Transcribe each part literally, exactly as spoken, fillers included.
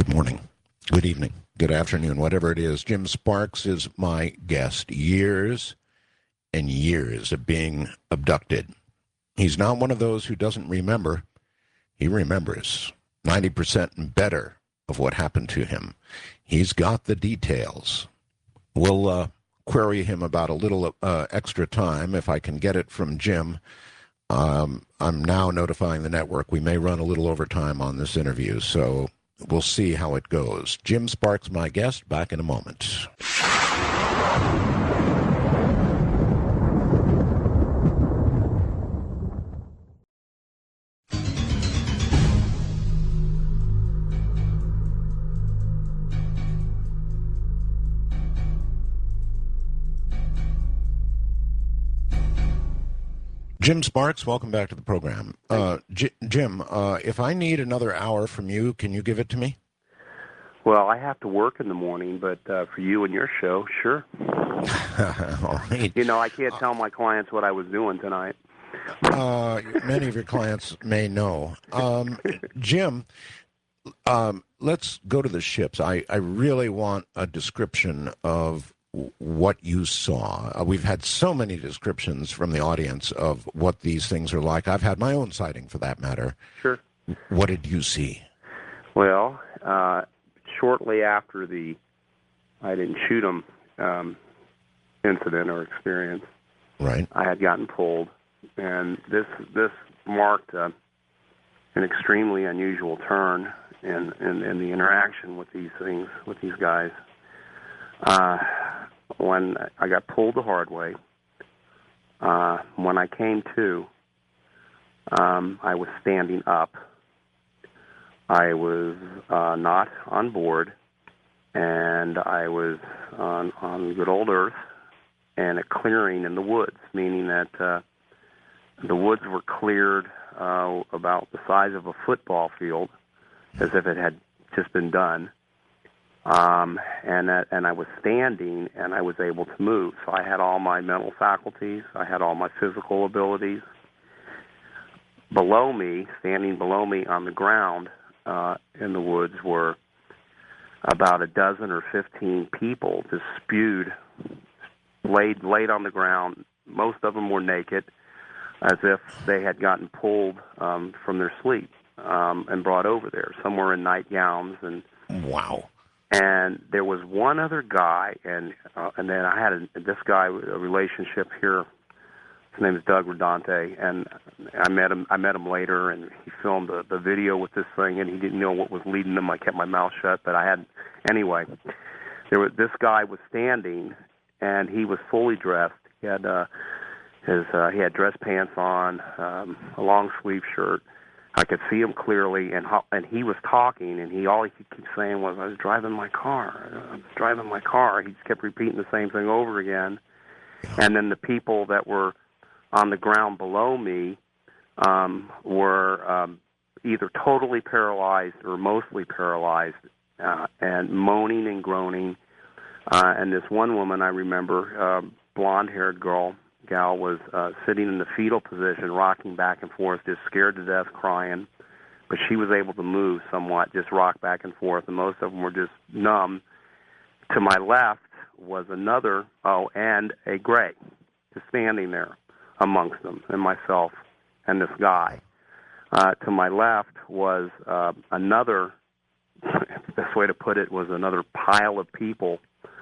Good morning, good evening, good afternoon, whatever it is. Jim Sparks is my guest. Years and years of being abducted. He's not one of those who doesn't remember. He remembers ninety percent and better of what happened to him. He's got the details. We'll uh, query him about a little uh, extra time if I can get it from Jim. Um, I'm now notifying the network we may run a little overtime on this interview, so we'll see how it goes. Jim Sparks, my guest, back in a moment. Jim Sparks, welcome back to the program. Uh, J- Jim, uh, if I need another hour from you, can you give it to me? Well, I have to work in the morning, but uh, for you and your show, sure. All right. You know, I can't tell my clients what I was doing tonight. Uh, many of your clients may know. Um, Jim, um, let's go to the ships. I, I really want a description of what you saw. Uh, we've had so many descriptions from the audience of what these things are like. I've had my own sighting, for that matter. Sure. What did you see? Well, uh, shortly after the I didn't shoot 'em um, incident or experience, right, I had gotten pulled, and this this marked uh, an extremely unusual turn in, in in the interaction with these things with these guys. Uh, when I got pulled the hard way, uh, when I came to, um, I was standing up. I was uh, not on board, and I was on, on good old Earth and a clearing in the woods, meaning that uh, the woods were cleared uh, about the size of a football field, as if it had just been done. Um, and that, and I was standing, and I was able to move. So I had all my mental faculties. I had all my physical abilities. Below me, standing below me on the ground uh, in the woods, were about a dozen or fifteen people, just spewed, laid laid on the ground. Most of them were naked, as if they had gotten pulled um, from their sleep um, and brought over there. Some were in nightgowns and wow. And there was one other guy, and uh, and then I had a, this guy, a relationship here. His name is Doug Rodante, and I met him. I met him later, and he filmed the, the video with this thing, and he didn't know what was leading him. I kept my mouth shut, but I had anyway. There was this guy was standing, and he was fully dressed. He had uh, his uh, he had dress pants on, um, a long sleeve shirt. I could see him clearly, and ho- and he was talking, and he all he could keep saying was, "I was driving my car. I was driving my car." He just kept repeating the same thing over again. And then the people that were on the ground below me um, were um, either totally paralyzed or mostly paralyzed, uh, and moaning and groaning. Uh, and this one woman I remember, uh, blonde-haired girl. Gal was uh, sitting in the fetal position, rocking back and forth, just scared to death, crying. But she was able to move somewhat, just rock back and forth, and most of them were just numb. To my left was another, oh, and a gray, just standing there amongst them, and myself and this guy. Uh, to my left was uh, another, the best way to put it was another pile of people.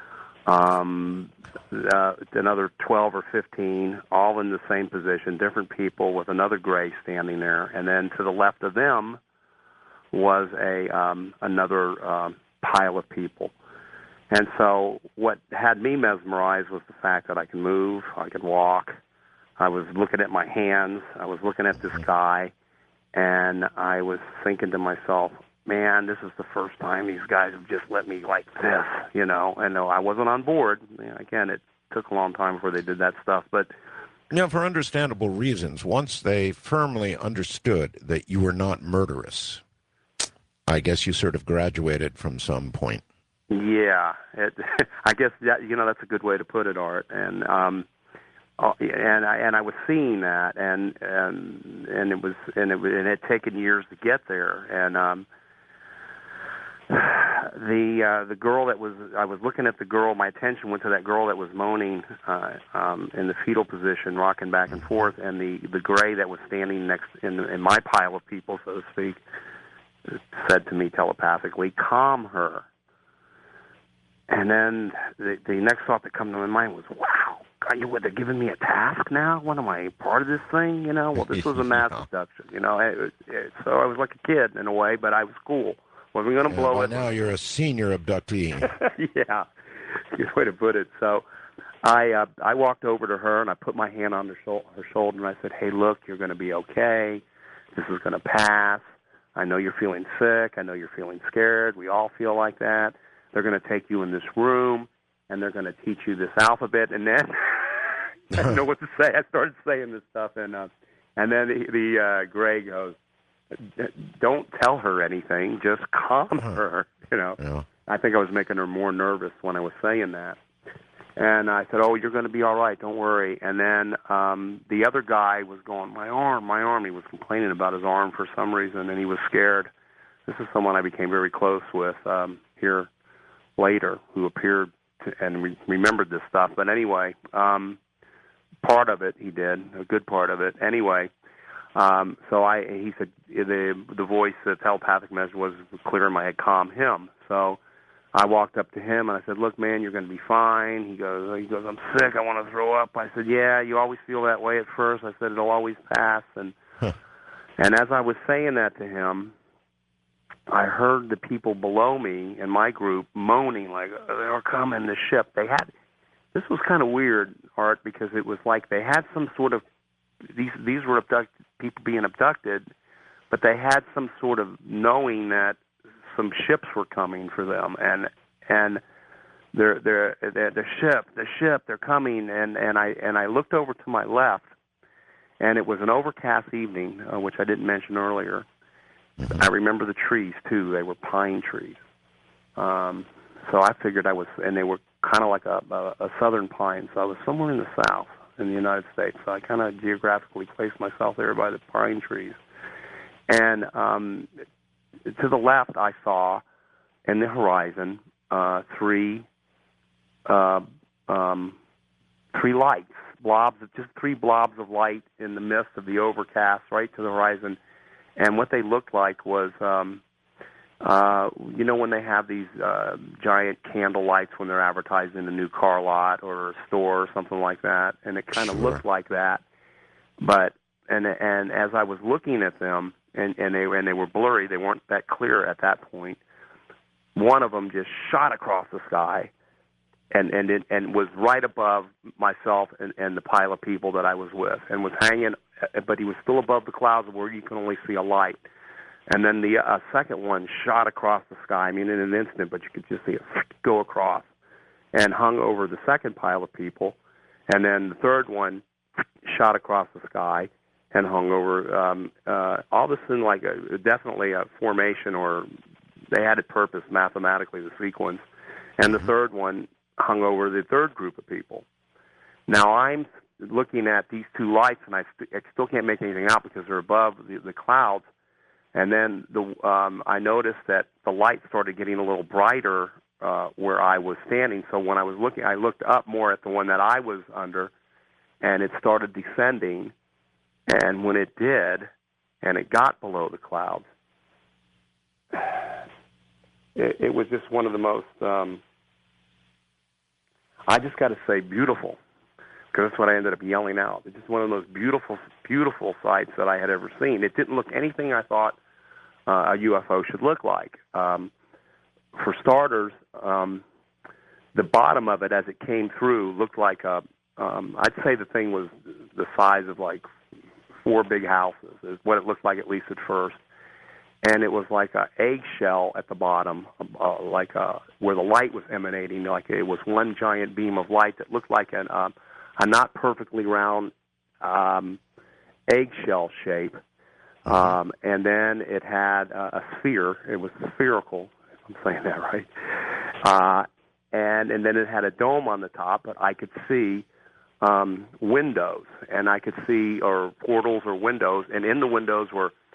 Um, uh, another twelve or fifteen, all in the same position, different people with another gray standing there. And then to the left of them was a um, another um, pile of people. And so what had me mesmerized was the fact that I could move, I could walk. I was looking at my hands. I was looking at this guy, and I was thinking to myself, man, this is the first time these guys have just let me like this, you know. And no, I wasn't on board. Again, it took a long time before they did that stuff. But now, for understandable reasons, once they firmly understood that you were not murderous, I guess you sort of graduated from some point. Yeah, it, I guess that, you know, that's a good way to put it, Art. And um, uh, and I and I was seeing that, and and and it was and it and it had taken years to get there, and um. the uh, the girl that was I was looking at the girl. My attention went to that girl that was moaning uh, um, in the fetal position, rocking back and forth, and the the gray that was standing next in, in my pile of people, so to speak, said to me telepathically, "Calm her." And then the, the next thought that came to my mind was, "Wow, God, you what? They're giving me a task now? What am I part of this thing? You know? Well, this was a mass yeah. abduction. You know? It, it, so I was like a kid in a way, but I was cool. Wasn't going to Yeah, blow by it. now you're a senior abductee. Yeah, good way to put it. So I uh, I walked over to her and I put my hand on her, shou- her shoulder and I said, "Hey, look, you're going to be okay. This is going to pass. I know you're feeling sick. I know you're feeling scared. We all feel like that. They're going to take you in this room and they're going to teach you this alphabet." And then I didn't know what to say. I started saying this stuff, and uh, and then the, the uh, Gray goes, "Don't tell her anything. Just calm her." You know, yeah. I think I was making her more nervous when I was saying that. And I said, "Oh, you're going to be all right. Don't worry." And then um, the other guy was going, "My arm, my arm." He was complaining about his arm for some reason, and he was scared. This is someone I became very close with um, here later, who appeared to, and re- remembered this stuff. But anyway, um, part of it he did, a good part of it. Anyway. Um, so I, he said, the the voice, the telepathic message was clear in my head, "Calm him." So I walked up to him and I said, "Look, man, you're going to be fine." He goes, he goes, "I'm sick. I want to throw up." I said, "Yeah, you always feel that way at first." I said, "It'll always pass." And Huh. and as I was saying that to him, I heard the people below me in my group moaning like, "They were coming, the ship." They had, this was kind of weird, Art, because it was like they had some sort of, these these were abducted, people being abducted, but they had some sort of knowing that some ships were coming for them, and and they're they're the the ship, the ship, they're coming, and and I and I looked over to my left, and it was an overcast evening, uh, which I didn't mention earlier. Mm-hmm. I remember the trees too; they were pine trees. Um, so I figured I was, and they were kind of like a, a, a southern pine, so I was somewhere in the south in the United States. So I kind of geographically placed myself there by the pine trees. And um, to the left, I saw in the horizon uh, three uh, um, three lights, blobs, just three blobs of light in the midst of the overcast, right to the horizon. And what they looked like was, um, uh, you know, when they have these uh, giant candle lights when they're advertising a new car lot or a store or something like that, and it kind of Sure. looked like that. But and and as I was looking at them, and and they and they were blurry, they weren't that clear at that point. One of them just shot across the sky, and and it, and was right above myself and, and the pile of people that I was with, and was hanging, but he was still above the clouds where you can only see a light. And then the uh, second one shot across the sky, I mean, in an instant, but you could just see it go across, and hung over the second pile of people. And then the third one shot across the sky and hung over, um, uh, all this in like a, definitely a formation, or they had it purpose mathematically, the sequence. And the Mm-hmm. third one hung over the third group of people. Now I'm looking at these two lights, and I, st- I still can't make anything out because they're above the, the clouds. And then the um, I noticed that the light started getting a little brighter uh, where I was standing. So when I was looking, I looked up more at the one that I was under, and it started descending. And when it did, and it got below the clouds, it, it was just one of the most, um, I just got to say, beautiful, because that's what I ended up yelling out. It's just one of the most beautiful, beautiful sights that I had ever seen. It didn't look anything I thought uh, a U F O should look like. Um, for starters, um, the bottom of it as it came through looked like a, um, I'd say the thing was the size of like four big houses, is what it looked like, at least at first. And it was like a eggshell at the bottom, uh, like a, where the light was emanating, like it was one giant beam of light that looked like an, uh, a not perfectly round um, eggshell shape. Um, and then it had uh, a sphere. It was spherical, if I'm saying that right. Uh, and and then it had a dome on the top, but I could see um, windows, and I could see, or portals or windows, and in the windows were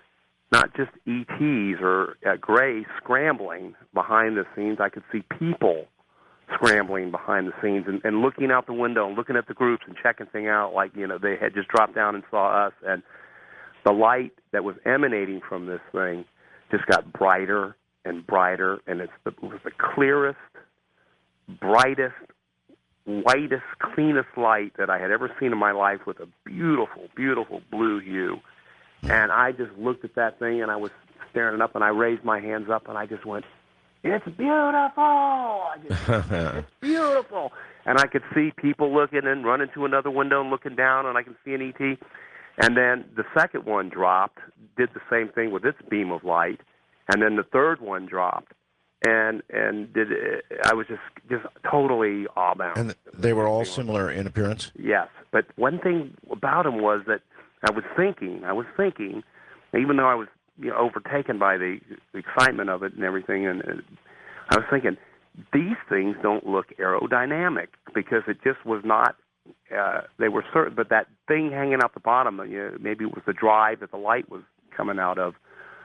not just E Ts or uh, Greys scrambling behind the scenes. I could see people scrambling behind the scenes and, and looking out the window and looking at the groups and checking things out like, you know, they had just dropped down and saw us. And the light that was emanating from this thing just got brighter and brighter, and it's the, it was the clearest, brightest, whitest, cleanest light that I had ever seen in my life, with a beautiful, beautiful blue hue. And I just looked at that thing, and I was staring it up, and I raised my hands up, and I just went, "It's beautiful! I just, it's beautiful!" And I could see people looking and running to another window and looking down, and I can see an E T. And then the second one dropped, did the same thing with its beam of light, and then the third one dropped, and and did I was just just totally awebound. And they were all similar in appearance? Yes, but one thing about them was that I was thinking, I was thinking, even though I was, you know, overtaken by the excitement of it and everything, and uh, I was thinking, these things don't look aerodynamic, because it just was not. Uh, they were certain, but that thing hanging out the bottom, you know, maybe it was the drive that the light was coming out of.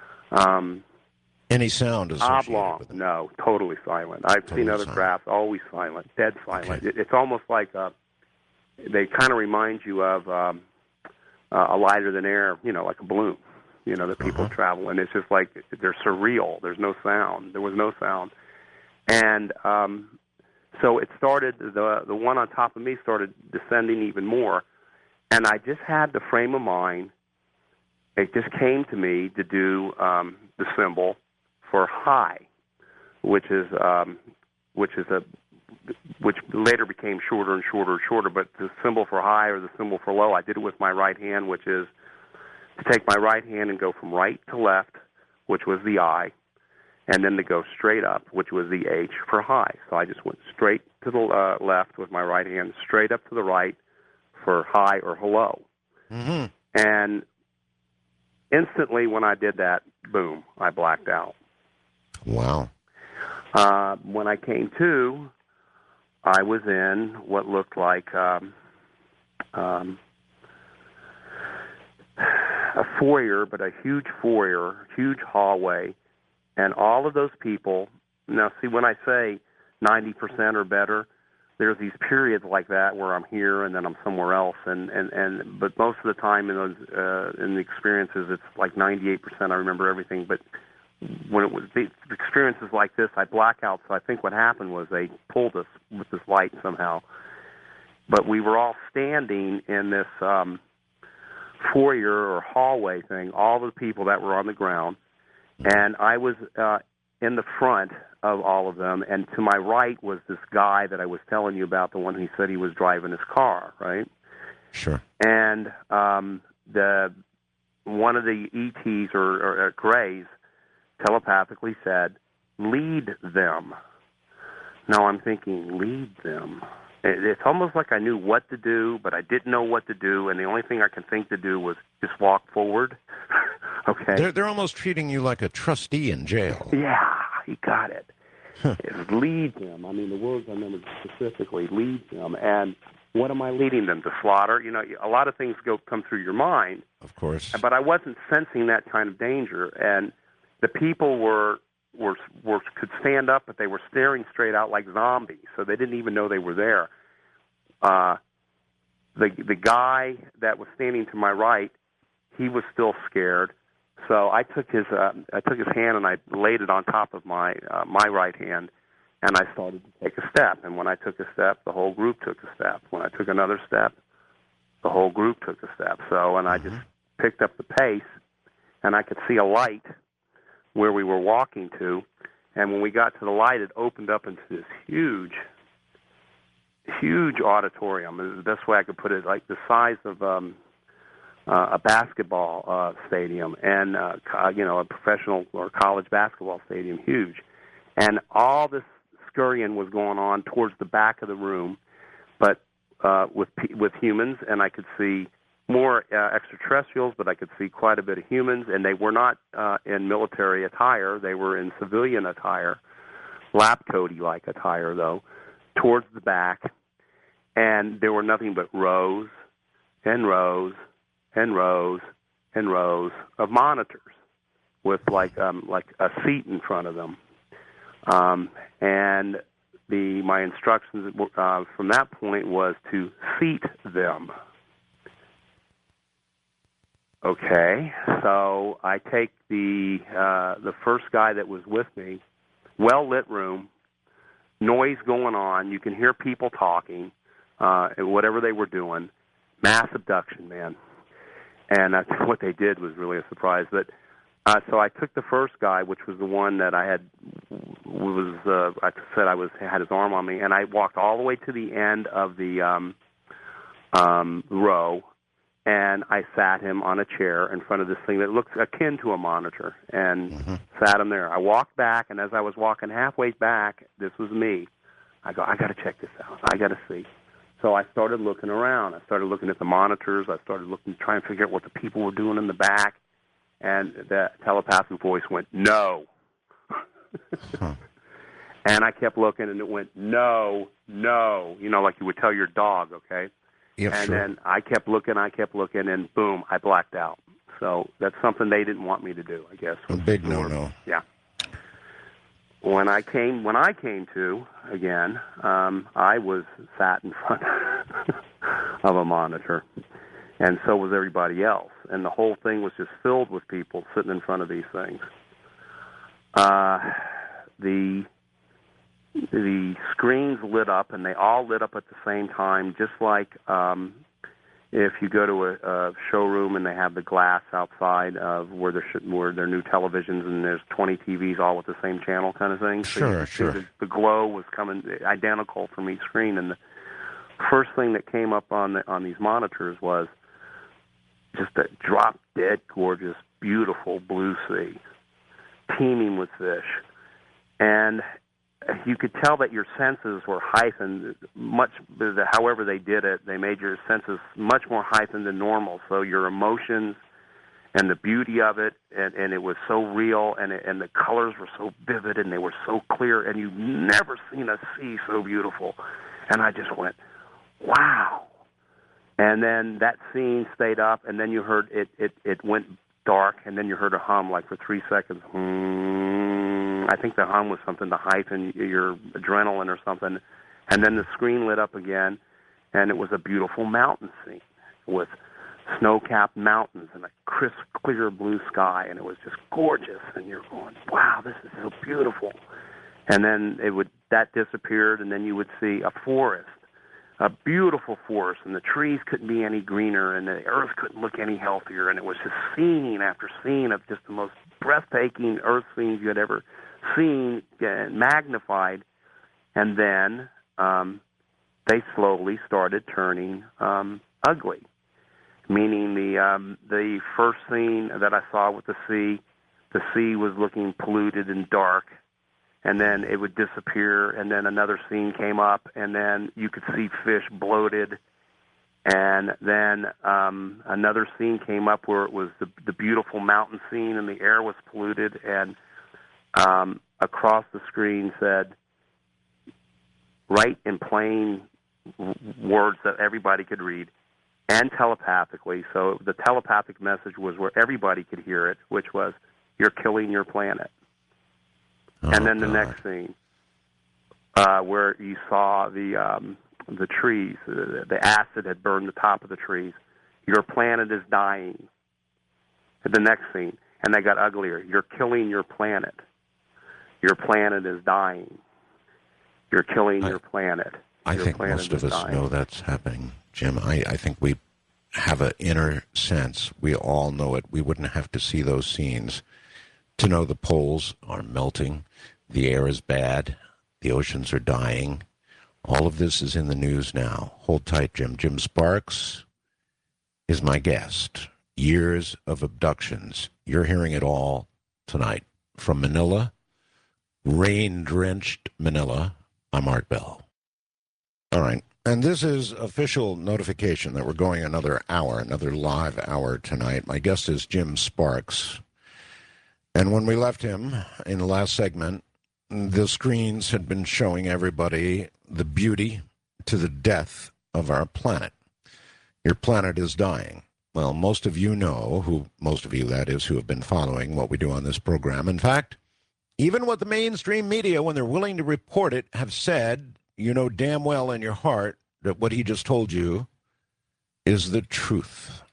Um, Any sound associated oblong? with it? No, totally silent. I've Totally seen other silent. crafts, always silent, dead silent. Okay. It, it's almost like uh they kind of remind you of um, uh, a lighter than air, you know, like a balloon, you know, that people Uh-huh. travel in. It's just like they're surreal. There's no sound. There was no sound, and um, so it started. The the one on top of me started descending even more, and I just had the frame of mind. It just came to me to do um, the symbol for high, which is um, which is a which later became shorter and shorter and shorter. But the symbol for high or the symbol for low, I did it with my right hand, which is to take my right hand and go from right to left, which was the I, and then to go straight up, which was the H for high. So I just went straight to the uh, left with my right hand, straight up to the right for high or hello. Mm-hmm. And instantly when I did that, boom, I blacked out. Wow. Uh, when I came to, I was in what looked like um, um, a foyer, but a huge foyer, huge hallway, and all of those people. Now, see, when I say ninety percent or better, there's these periods like that where I'm here and then I'm somewhere else, and, and, and but most of the time in those uh, in the experiences, it's like ninety-eight percent I remember everything, but when it was the experiences like this, I black out. So I think what happened was they pulled us with this light somehow. But we were all standing in this um, foyer or hallway thing, all the people that were on the ground, and I was uh, in the front of all of them, and to my right was this guy that I was telling you about, the one who said he was driving his car, right? Sure. And um, the one of the E Ts or, or, or Greys telepathically said, "Lead them." Now I'm thinking, lead them. It, it's almost like I knew what to do, but I didn't know what to do, and the only thing I could think to do was just walk forward. Okay. They're, they're almost treating you like a trustee in jail. Yeah, you got it. Huh. It's lead them. I mean, the words I remember specifically, lead them. And what am I leading them to? Slaughter? You know, a lot of things go come through your mind, Of course. but I wasn't sensing that kind of danger. And the people were were were could stand up, but they were staring straight out like zombies, so they didn't even know they were there. Uh, the the guy that was standing to my right, he was still scared. So I took his uh, I took his hand and I laid it on top of my uh, my right hand, and I started to take a step. And when I took a step, the whole group took a step. When I took another step, the whole group took a step. So, and I just picked up the pace, and I could see a light where we were walking to. And when we got to the light, it opened up into this huge, huge auditorium. It was the best way I could put it, like the size of um, uh, a basketball uh, stadium, and uh, co- you know, a professional or college basketball stadium, huge. And all this scurrying was going on towards the back of the room, but uh, with with humans, and I could see more uh, extraterrestrials, but I could see quite a bit of humans, and they were not uh, in military attire. They were in civilian attire, lab coat-y-like attire, though, towards the back, and there were nothing but rows and rows and rows and rows of monitors. with like um, like a seat in front of them, um, and the my instructions uh, from that point was to seat them. Okay, so I take the uh, the first guy that was with me, well lit room, noise going on. You can hear people talking, uh, and whatever they were doing. Mass abduction, man. And that's what they did was really a surprise. But uh, so I took the first guy, which was the one that I had was uh, I said I was had his arm on me, and I walked all the way to the end of the um, um, row. And I sat him on a chair in front of this thing that looks akin to a monitor, and mm-hmm. sat him there. I walked back, and as I was walking halfway back, this was me. I go, I got to check this out. I got to see. So I started looking around. I started looking at the monitors. I started looking, trying to figure out what the people were doing in the back. And the telepathic voice went, no. huh. And I kept looking, and it went, no, no. You know, like you would tell your dog, okay? Yep, and sure. then I kept looking, I kept looking, and boom, I blacked out. So that's something they didn't want me to do, I guess. A big no-no. Yeah. When I came, when I came to again, um, I was sat in front of a monitor, and so was everybody else. And the whole thing was just filled with people sitting in front of these things. Uh, the The screens lit up, and they all lit up at the same time, just like um, if you go to a, a showroom and they have the glass outside of where there should, where there are new televisions and there's twenty T Vs all with the same channel kind of thing. Sure, so you sure. The, the glow was coming identical from each screen, and the first thing that came up on the, on these monitors was just a drop-dead gorgeous, beautiful blue sea, teeming with fish, and you could tell that your senses were heightened much, however they did it, they made your senses much more heightened than normal. So your emotions and the beauty of it, and, and it was so real, and it, and the colors were so vivid, and they were so clear, and you've never seen a sea so beautiful. And I just went, wow. And then that scene stayed up, and then you heard it, it, it went dark, and then you heard a hum like for three seconds. Hmm. I think the hum was something to heighten your adrenaline or something. And then the screen lit up again, and it was a beautiful mountain scene with snow-capped mountains and a crisp, clear blue sky, and it was just gorgeous. And you're going, wow, this is so beautiful. And then it would that disappeared, and then you would see a forest, a beautiful forest, and the trees couldn't be any greener, and the earth couldn't look any healthier, and it was just scene after scene of just the most breathtaking earth scenes you had ever seen, uh, magnified. And then um, they slowly started turning um, ugly, meaning the um, the first scene that I saw with the sea, the sea was looking polluted and dark, and then it would disappear, and then another scene came up, and then you could see fish bloated, and then um, another scene came up where it was the, the beautiful mountain scene, and the air was polluted, and um, across the screen said, right in plain w- words that everybody could read, and telepathically, so the telepathic message was where everybody could hear it, which was, you're killing your planet. Oh, and then the God. next scene, uh, where you saw the um, the trees, the, the acid had burned the top of the trees. Your planet is dying. And the next scene, and they got uglier. You're killing your planet. Your planet is dying. You're killing I, your planet. I your think planet most of us dying. know that's happening, Jim. I, I think we have an inner sense. We all know it. We wouldn't have to see those scenes to know the poles are melting, the air is bad, the oceans are dying. All of this is in the news now. Hold tight, Jim. Jim Sparks is my guest. Years of abductions. You're hearing it all tonight. From Manila, rain-drenched Manila, I'm Art Bell. All right. And this is official notification that we're going another hour, another live hour tonight. My guest is Jim Sparks. And when we left him in the last segment, the screens had been showing everybody the beauty to the death of our planet. Your planet is dying. well, most of you know, who most of you, that is, who have been following what we do on this program. In fact, even what the mainstream media, when they're willing to report it, have said, you know damn well in your heart that what he just told you is the truth.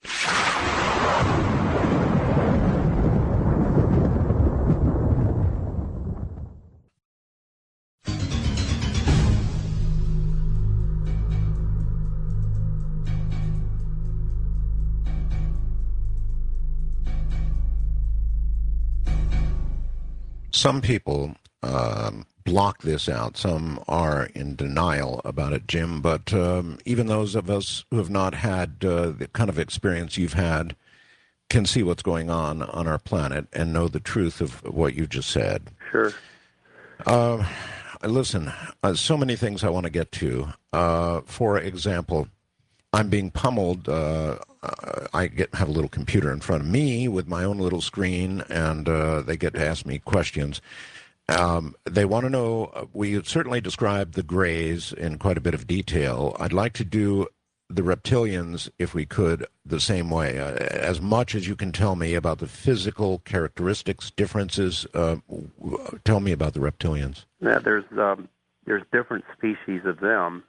Some people um, block this out. Some are in denial about it, Jim. But um, even those of us who have not had uh, the kind of experience you've had can see what's going on on our planet and know the truth of what you just said. Sure. Uh, listen, uh, so many things I want to get to. Uh, for example, I'm being pummeled. Uh, uh, I get have a little computer in front of me with my own little screen, and uh, they get to ask me questions. Um, they want to know, uh, we certainly described the Greys in quite a bit of detail. I'd like to do the reptilians, if we could, the same way. Uh, as much as you can tell me about the physical characteristics, differences, uh, w- tell me about the reptilians. Yeah, there's um, there's different species of them,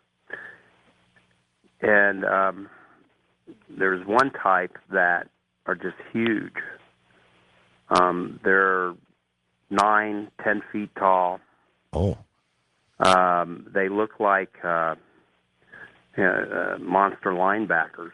and um, there's one type that are just huge. Um, they're nine, ten feet tall. Oh. Um, they look like uh, you know, uh, monster linebackers.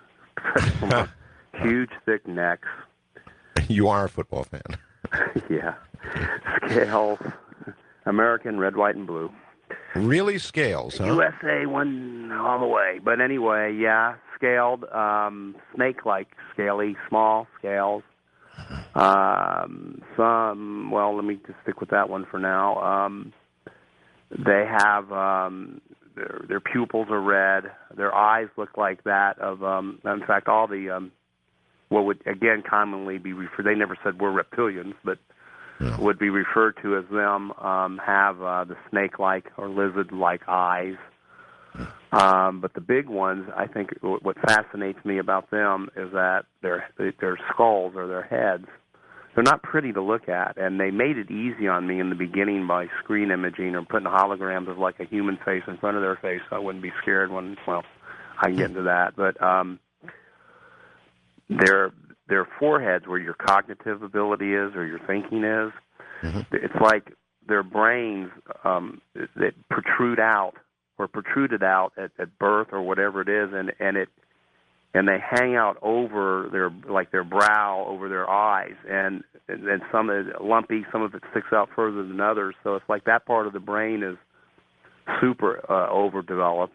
Huge, thick necks. You are a football fan. Yeah. Scales. American, red, white, and blue. Really, scales, huh? U S A one all the way. But anyway, yeah, scaled, um, snake-like, scaly, small scales. Um, some, well, let me just stick with that one for now. Um, they have, um, their, their pupils are red. Their eyes look like that of, um, in fact, all the, um, what would, again, commonly be referred, they never said we're reptilians, but yeah. would be referred to as them, um, have uh, the snake-like or lizard-like eyes. Um, but the big ones, I think what fascinates me about them is that their their skulls or their heads, they're not pretty to look at, and they made it easy on me in the beginning by screen imaging or putting holograms of like a human face in front of their face so I wouldn't be scared when, well, I can get into that. But um, their their foreheads, where your cognitive ability is or your thinking is, mm-hmm. it's like their brains um, that protrude out or protruded out at, at birth or whatever it is, and, and it and they hang out over their like their brow, over their eyes, and and some is lumpy, some of it sticks out further than others. So it's like that part of the brain is super uh, overdeveloped.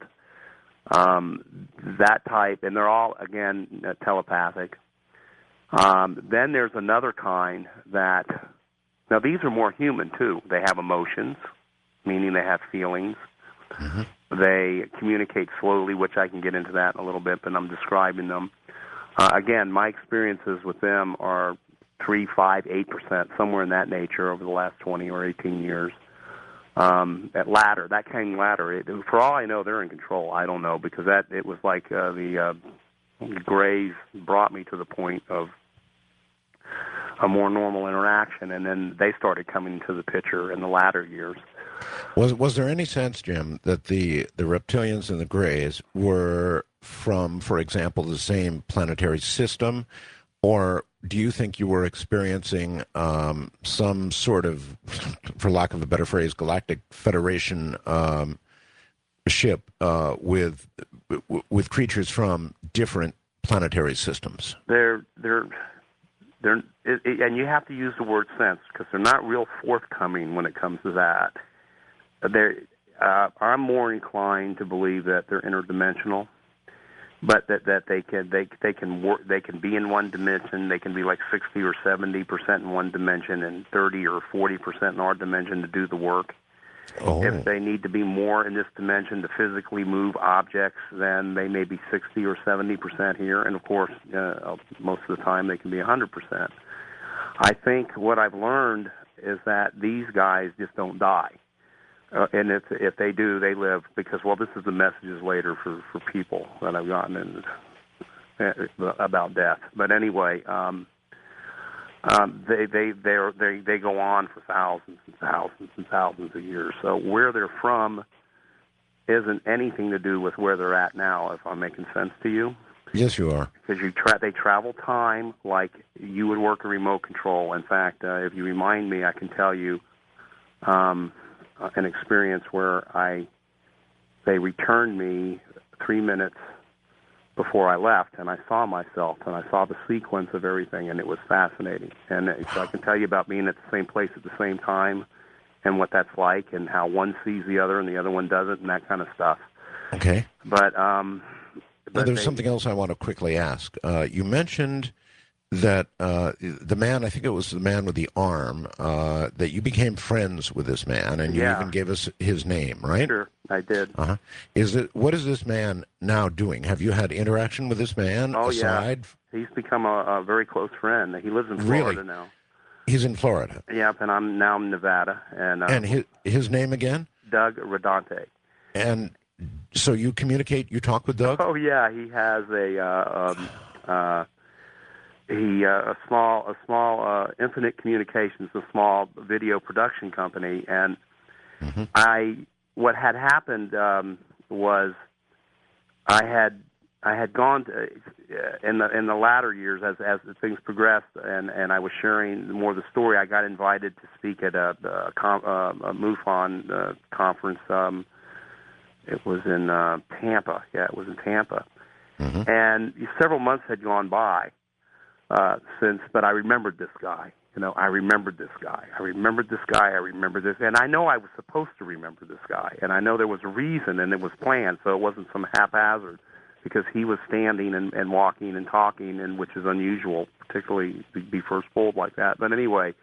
Um, that type, and they're all again uh, telepathic. Um, then there's another kind that now these are more human too. They have emotions, meaning they have feelings. Mm-hmm. They communicate slowly, which I can get into that in a little bit, but I'm describing them. Uh, again, my experiences with them are three, five, eight percent, somewhere in that nature over the last twenty or eighteen years. Um, that ladder, that came ladder, it, for all I know, they're in control. I don't know, because that it was like uh, the, uh, the Greys brought me to the point of a more normal interaction, and then they started coming into the picture in the latter years. Was was there any sense, Jim, that the, the reptilians and the Greys were from, for example, the same planetary system, or do you think you were experiencing um, some sort of, for lack of a better phrase, galactic federation um, ship uh, with with creatures from different planetary systems? They're they're they're, it, it, and you have to use the word sense because they're not real forthcoming when it comes to that. They're, uh, I'm more inclined to believe that they're interdimensional, but that, that they can they they can work they can be in one dimension. They can be like sixty or seventy percent in one dimension and thirty or forty percent in our dimension to do the work. Oh. If they need to be more in this dimension to physically move objects, then they may be sixty or seventy percent here, and of course, uh, most of the time they can be one hundred percent. I think what I've learned is that these guys just don't die. Uh, and if if they do, they live because, well, this is the messages later for, for people that I've gotten. And about death. But anyway, um, um, they they they they they go on for thousands and thousands and thousands of years. So where they're from isn't anything to do with where they're at now. If I'm making sense to you. Yes, you are. Because you tra- they travel time like you would work a remote control. In fact, uh, if you remind me, I can tell you um, an experience where I they returned me three minutes before I left, and I saw myself, and I saw the sequence of everything, and it was fascinating. And so I can tell you about being at the same place at the same time and what that's like and how one sees the other and the other one doesn't and that kind of stuff. Okay. But... Um, Now, there's they, something else I want to quickly ask. Uh, you mentioned that uh, the man, I think it was the man with the arm, uh, that you became friends with this man, and you yeah. even gave us his name, right? Sure, I did. Uh-huh. Is it? What is this man now doing? Have you had interaction with this man? Oh, aside? yeah. He's become a, a very close friend. He lives in Florida really? now. He's in Florida? Yep, and I'm now in Nevada. And, uh, and his, his name again? Doug Rodante. And... So you communicate, you talk with Doug? Oh yeah, he has a uh, um, uh, he uh, a small a small uh, Infinite Communications, a small video production company, and mm-hmm. I what had happened um, was I had I had gone to, uh, in the in the latter years as as things progressed, and, and I was sharing more of the story. I got invited to speak at a a, a, a MUFON uh, conference. Um, It was in uh, Tampa. Yeah, it was in Tampa. Mm-hmm. And several months had gone by uh, since, but I remembered this guy. You know, I remembered this guy. I remembered this guy. I remembered this. And I know I was supposed to remember this guy. And I know there was a reason and it was planned, so it wasn't some haphazard, because he was standing and, and walking and talking, and which is unusual, particularly to be first pulled like that. But anyway,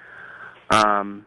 um,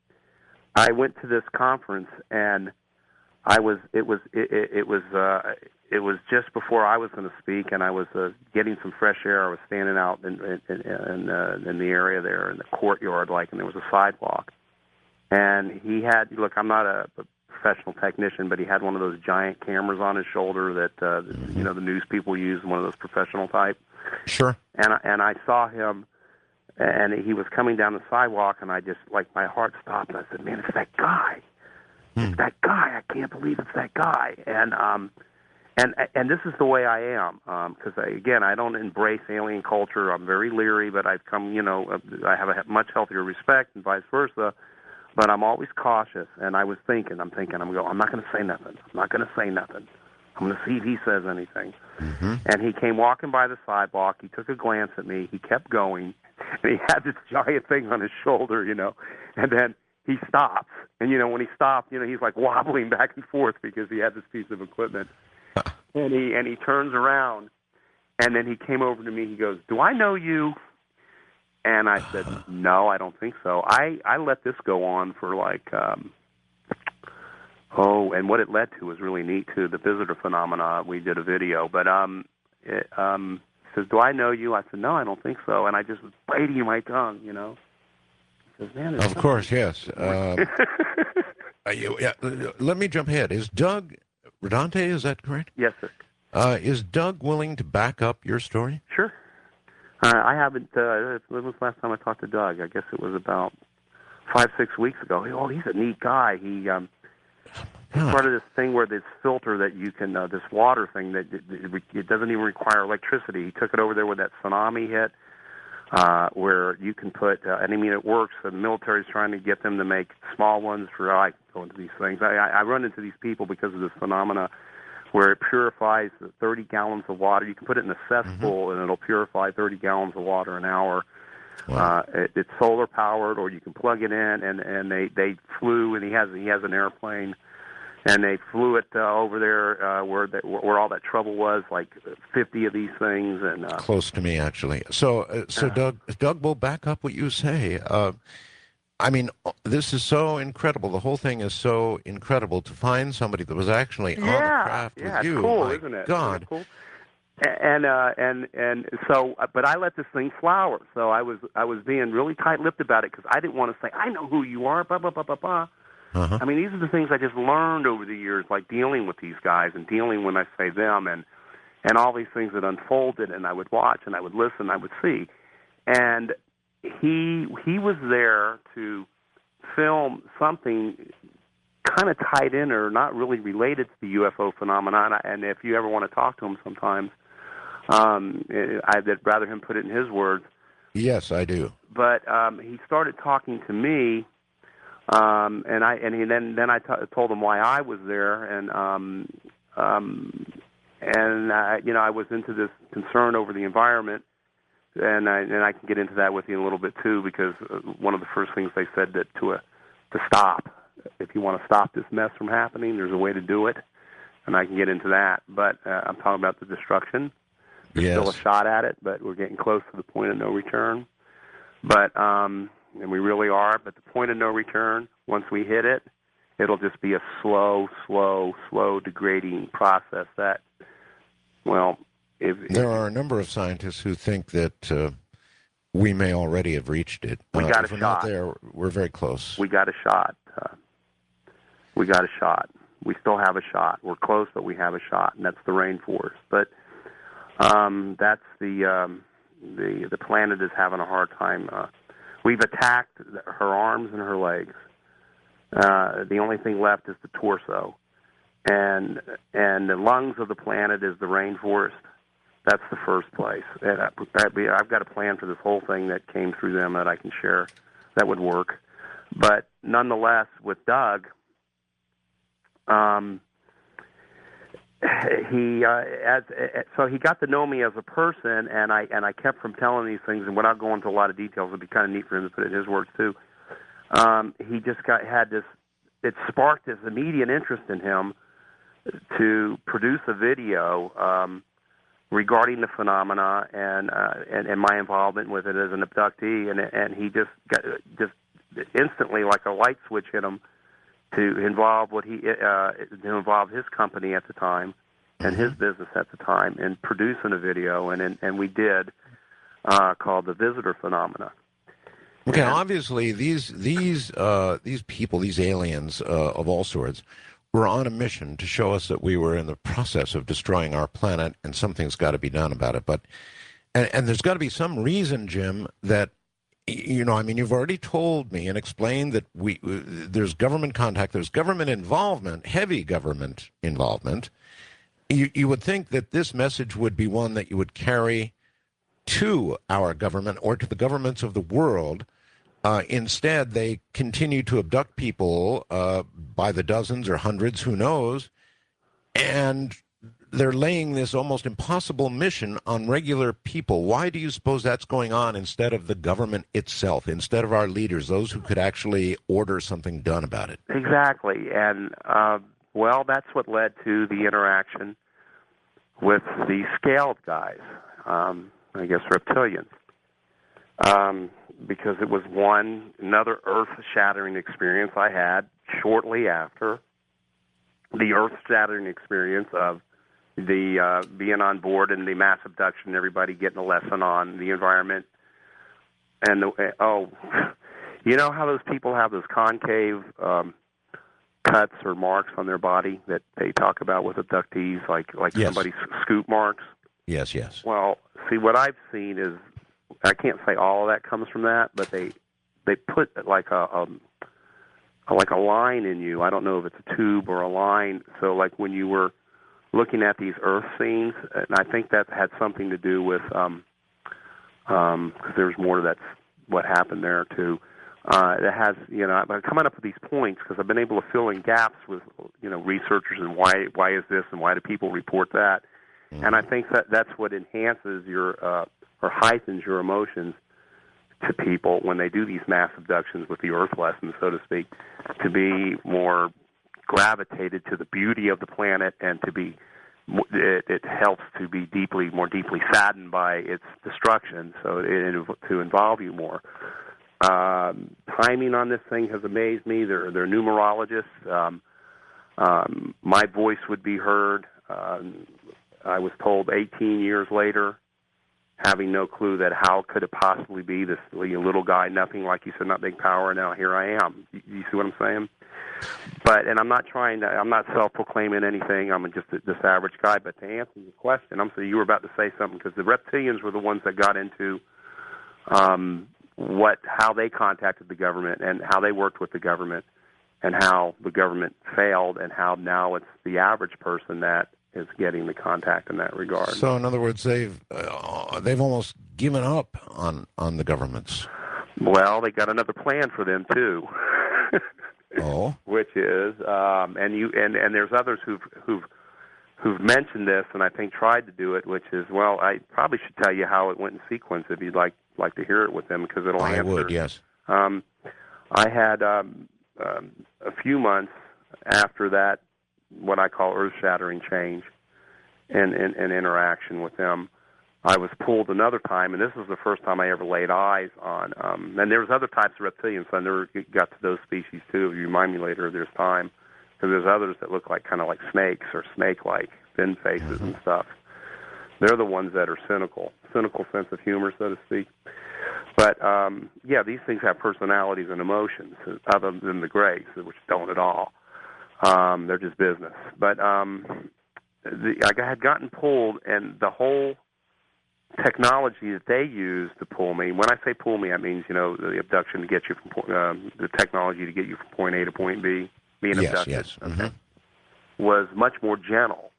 I went to this conference, and I was. It was. It, it, it was. Uh, it was just before I was going to speak, and I was uh, getting some fresh air. I was standing out in in, in, uh, in the area there in the courtyard, like, and there was a sidewalk. And he had. Look, I'm not a, a professional technician, but he had one of those giant cameras on his shoulder that uh, mm-hmm. you know the news people use, one of those professional type. Sure. And I, and I saw him, and he was coming down the sidewalk, and I just, like, my heart stopped, and I said, "Man, it's that guy." It's that guy. I can't believe it's that guy. And um, and and this is the way I am. Because um, again, I don't embrace alien culture. I'm very leery, but I've come. You know, I have a much healthier respect, and vice versa. But I'm always cautious. And I was thinking, I'm thinking, I'm going. I'm not going to say nothing. I'm not going to say nothing. I'm going to see if he says anything. Mm-hmm. And he came walking by the sidewalk. He took a glance at me. He kept going, and he had this giant thing on his shoulder. You know, and then he stops. And, you know, when he stopped, you know, he's like wobbling back and forth because he had this piece of equipment. and he and he turns around, and then he came over to me. He goes, "Do I know you?" And I said, "No, I don't think so." I, I let this go on for like, um, oh, and what it led to was really neat, too, the visitor phenomena. We did a video. But um, it, um, he says, "Do I know you?" I said, "No, I don't think so." And I just was biting my tongue, you know. Man, of course, yes. Um, uh, you, yeah, let me jump ahead. Is Doug Rodante, is that correct? Yes, sir. Uh, is Doug willing to back up your story? Sure. Uh, I haven't, uh, when was the last time I talked to Doug? I guess it was about five, six weeks ago. Oh, he's a neat guy. He, um, he's part of this thing where this filter that you can, uh, this water thing that it, it, it doesn't even require electricity. He took it over there when that tsunami hit. Uh, where you can put, uh, and I mean, it works. The military's trying to get them to make small ones for, I go into these things. I, I run into these people because of this phenomena where it purifies thirty gallons of water. You can put it in a cesspool, mm-hmm. and it'll purify thirty gallons of water an hour. Wow. Uh, it, it's solar powered, or you can plug it in, and, and they, they flew, and he has, he has an airplane. And they flew it uh, over there uh, where the, where all that trouble was, like fifty of these things, and uh, close to me actually. So, uh, so uh, Doug, Doug will back up what you say. Uh, I mean, this is so incredible. The whole thing is so incredible to find somebody that was actually yeah, on the craft yeah, with you. It's cool, My isn't it? God. Isn't it cool? And uh, and and so, but I let this thing flower. So I was I was being really tight-lipped about it because I didn't want to say, "I know who you are." Blah blah blah blah blah. Uh-huh. I mean, these are the things I just learned over the years, like dealing with these guys and dealing when I say them, and and all these things that unfolded, and I would watch, and I would listen, I would see. And he he was there to film something kind of tied in or not really related to the U F O phenomenon. And if you ever want to talk to him sometimes, um, I'd rather him put it in his words. Yes, I do. But um, he started talking to me, um, and I and he, then then I t- told him why I was there, and um, um, and uh, you know I was into this concern over the environment, and I and I can get into that with you in a little bit too, because one of the first things they said that to a to stop. If you want to stop this mess from happening, there's a way to do it, and I can get into that. But uh, I'm talking about the destruction. There's yes. still a shot at it, but we're getting close to the point of no return. But um, and we really are. But the point of no return, once we hit it, it'll just be a slow, slow, slow degrading process. That, well, if, there if, are a number of scientists who think that uh, we may already have reached it. We uh, got if a we're shot. not there, we're very close. We got a shot. Uh, we got a shot. We still have a shot. We're close, but we have a shot, and that's the rainforest. But um, that's the um, the the planet is having a hard time. Uh, we've attacked her arms and her legs. Uh, the only thing left is the torso, and and the lungs of the planet is the rainforest. That's the first place. And I, I've got a plan for this whole thing that came through them that I can share. That would work. But nonetheless, with Doug, um, he uh, as so he got to know me as a person, and I and I kept from telling these things. And without going into a lot of details, it'd be kind of neat for him to put it in his words too. Um, he just got had this. It sparked this immediate interest in him to produce a video um, regarding the phenomena and, uh, and and my involvement with it as an abductee, and and he just got just instantly, like a light switch, hit him to involve what he uh, to involve his company at the time and his business at the time in producing a video, and and, and we did uh, called The Visitor Phenomena. Okay, And, obviously these these uh, these people, these aliens uh, of all sorts, were on a mission to show us that we were in the process of destroying our planet, and something's got to be done about it. But and, and there's got to be some reason, Jim, that you know. I mean, you've already told me and explained that we uh, there's government contact, there's government involvement, heavy government involvement. You you would think that this message would be one that you would carry to our government or to the governments of the world. Uh, instead, they continue to abduct people uh, by the dozens or hundreds, who knows, and they're laying this almost impossible mission on regular people. Why do you suppose that's going on instead of the government itself, instead of our leaders, those who could actually order something done about it? Exactly. And, uh, well, that's what led to the interaction with the scaled guys, um, I guess reptilians. Um, because it was one, another earth-shattering experience I had shortly after the earth-shattering experience of the uh, being on board and the mass abduction, everybody getting a lesson on the environment. And, the, oh, you know how those people have those concave um, cuts or marks on their body that they talk about with abductees, like, like Yes. somebody's scoop marks? Yes, yes. Well, see, what I've seen is, I can't say all of that comes from that, but they they put like a um, like a line in you. I don't know if it's a tube or a line. So like when you were looking at these Earth scenes, and I think that had something to do with um um because there's more to that what happened there too. Uh, it has, you know, I'm coming up with these points because I've been able to fill in gaps with, you know, researchers and why why is this and why do people report that, mm-hmm. And I think that that's what enhances your uh, or heightens your emotions to people when they do these mass abductions with the Earth lessons, so to speak, to be more gravitated to the beauty of the planet and to be, it, it helps to be deeply, more deeply saddened by its destruction, so it, to involve you more. Um, timing on this thing has amazed me. They're, they're numerologists. Um, um, my voice would be heard. Um, I was told eighteen years later, having no clue that how could it possibly be this little guy, nothing, like you said, not big power, now here I am. You, you see what I'm saying? But, and I'm not trying to, I'm not self-proclaiming anything. I'm just a, this average guy. But to answer your question, I'm saying you were about to say something, because the reptilians were the ones that got into um, what, how they contacted the government and how they worked with the government and how the government failed and how now it's the average person that is getting the contact in that regard. So, in other words, they've uh, they've almost given up on, on the governments. Well, they got another plan for them too. Oh, which is, um, and you and, and there's others who've who've who've mentioned this, and I think tried to do it. Which is, well, I probably should tell you how it went in sequence if you'd like like to hear it with them, because it'll I answer. would, yes. Um, I had um, um, a few months after that, what I call earth-shattering change and, and, and interaction with them. I was pulled another time, and this was the first time I ever laid eyes on. Um, and there was other types of reptilians, so I never got to those species too. If you remind me later, there's time, because there's others that look like kind of like snakes or snake-like fin faces mm-hmm. and stuff. They're the ones that are cynical, cynical sense of humor, so to speak. But yeah, these things have personalities and emotions, other than the Greys, which don't at all. Um, they're just business. But um, the, I had gotten pulled, and the whole technology that they use to pull me, when I say pull me, that means, you know, the abduction to get you from, um, the technology to get you from point A to point B, being yes, abducted, yes. Mm-hmm. okay, was much more gentle,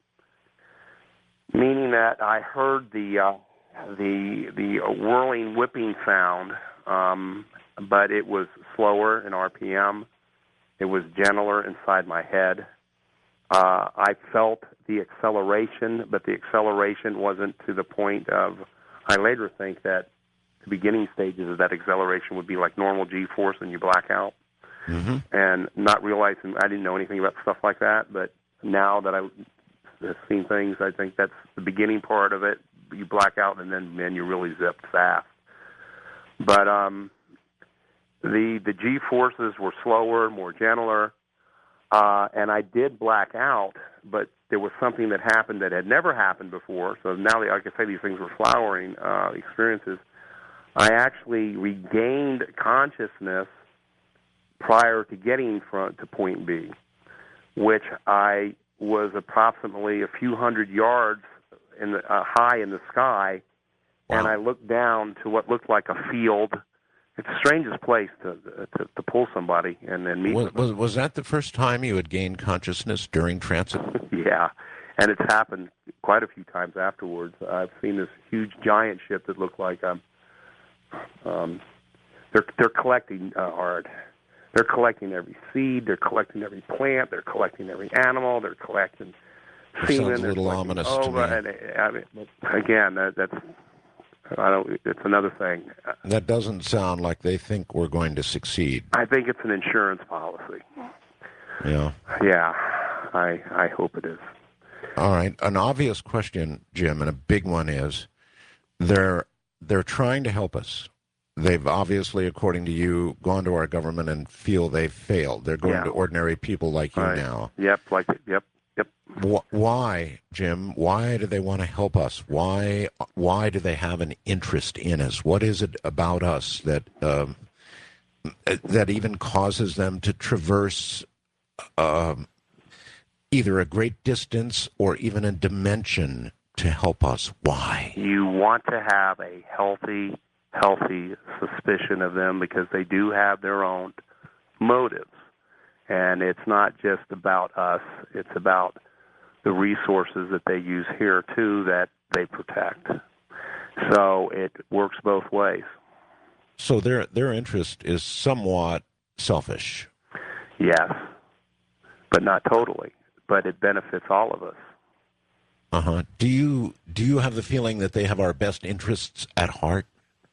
meaning that I heard the uh, the the whirling, whipping sound, um, but it was slower in R P M. It was gentler inside my head. Uh, I felt the acceleration, but the acceleration wasn't to the point of, I later think that the beginning stages of that acceleration would be like normal G-force and you black out. Mm-hmm. And not realizing, I didn't know anything about stuff like that, but now that I've seen things, I think that's the beginning part of it. You black out and then, then you really zip fast. But um, the, the G-forces were slower, more gentler. Uh, and I did black out, but there was something that happened that had never happened before. So now, they, like I say, these things were flowering uh, experiences. I actually regained consciousness prior to getting from, to point B, which I was approximately a few hundred yards in the, uh, high in the sky, wow. and I looked down to what looked like a field. It's the strangest place to to, to pull somebody and then meet was, with them. Was, was that the first time you had gained consciousness during transit? Yeah, and it's happened quite a few times afterwards. I've seen this huge giant ship that looked like um, um, they're they're collecting uh, art. They're collecting every seed. They're collecting every plant. They're collecting every animal. They're collecting semen. Sounds a little ominous to me. And, I mean, again, that, that's. I don't. It's another thing. That doesn't sound like they think we're going to succeed. I think it's an insurance policy. Yeah. Yeah, I I hope it is. All right. An obvious question, Jim, and a big one is, they're they're trying to help us. They've obviously, according to you, gone to our government and feel they've failed. They're going yeah. to ordinary people like you right. now. Yep. Like yep. Yep. Why, Jim? Why do they want to help us? Why? Why do they have an interest in us? What is it about us that um, that even causes them to traverse um, either a great distance or even a dimension to help us? Why? You want to have a healthy, healthy suspicion of them because they do have their own motives. And it's not just about us. It's about the resources that they use here, too, that they protect. So it works both ways. So their their interest is somewhat selfish. Yes, but not totally. But it benefits all of us. Uh-huh. Do you, do you have the feeling that they have our best interests at heart?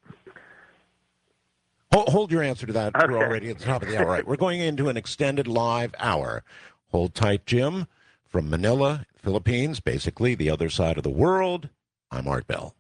Hold your answer to that. Okay. We're already at the top of the hour. Right, we're going into an extended live hour. Hold tight, Jim. From Manila, Philippines, basically the other side of the world, I'm Art Bell.